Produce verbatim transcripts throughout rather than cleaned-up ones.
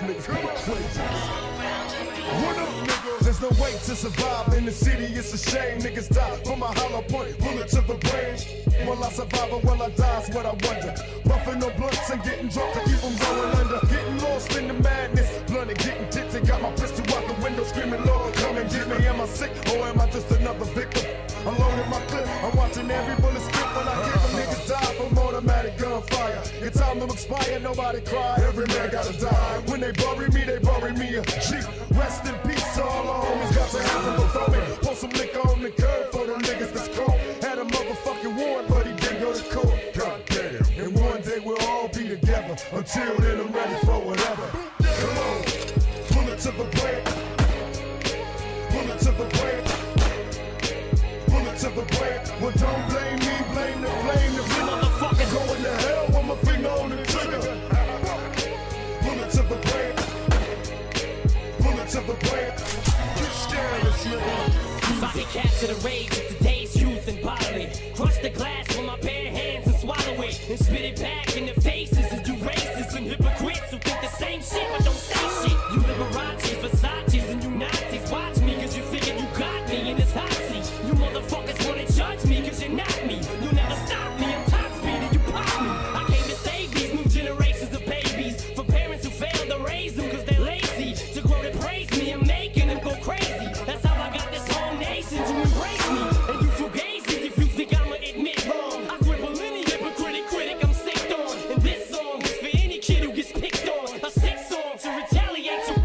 niggas be crazy. What up, nigga? There's no way to survive in the city, it's a shame. Niggas die from a hollow point, bullet to the brain. Will I survive or will I die, is what I wonder. Puffing no blunts and getting drunk to keep them going under. Getting lost in the madness, blunted, getting tipsy. Got my pistol out the window screaming, Lord, come and get me. Am I sick or am I just another victim? I'm loading my clip, I'm watching every bullet spit when I kick them. Niggas die from automatic gunfire. It's time to expire, nobody cry. Every man gotta die. When they bury me, they bury me a G. Rest in peace to all the homies, got to happen before me. Pour some liquor on the curb for them niggas that's cold. Had a motherfucking warrant, but he didn't go to court. God damn. And one day we'll all be together. Until then, I'm ready for whatever. Come on, bullet to the brain. Bullet to the brain. Bullet to the brain. Well, don't blame me, blame the blame the motherfucker. Going to hell with my finger on the trigger. Bullet to the brain. Bullet to the brain. You scandalous, nigga. Body capture the rage of today's youth and bodily. Crush the glass with my bare hands and swallow it. And spit it back in the faces of you racists and hypocrites who think the same shit but don't say shit. You Liberace, Versace's and you Nazis. Watch me cause you figured you got me in this hot seat. You motherfuckers wanna judge me cause you're not me. You'll never stop me, I'm top speed and you pop me. I came to save these new generations of babies. For parents who failed to raise them cause they're lazy. To grow to praise me and making them go crazy. That's how I got this whole nation to embrace me. And you fugazi if you think I'ma admit wrong. I cripple any hypocritic critic I'm sick on. And this song is for any kid who gets picked on. A sick song to retaliate to.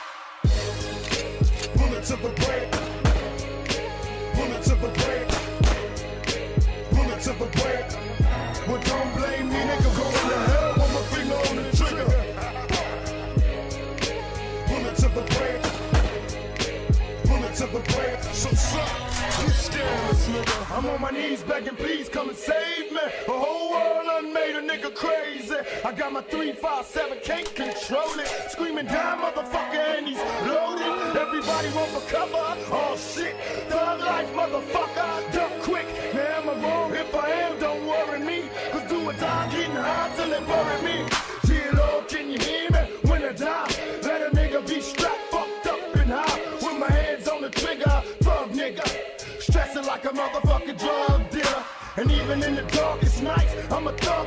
Bullet to the brain. Bullet to the brain. Bullet to the brain. Well, don't blame me, nigga. Going to hell with my finger on the trigger. Bullet to the brain. Bullet to the brain. So suck, you scandalous, nigga. I'm on my knees begging, please come and save me. The whole world done made a nigga crazy. I got my three five seven, can't control it. Screaming down, motherfucker, and he's loaded. Everybody want for cover. Oh shit, thug life, motherfucker. Duck quick. Now am I wrong? If I am, don't worry me. Cause do or die, getting high till they bury me. Dear Lord, can you hear me? When I die, let a nigga be strapped, fucked up and high. With my hands on the trigger, thug nigga. Stressing like a motherfucking drug dealer. And even in the darkest nights, I'm a thug.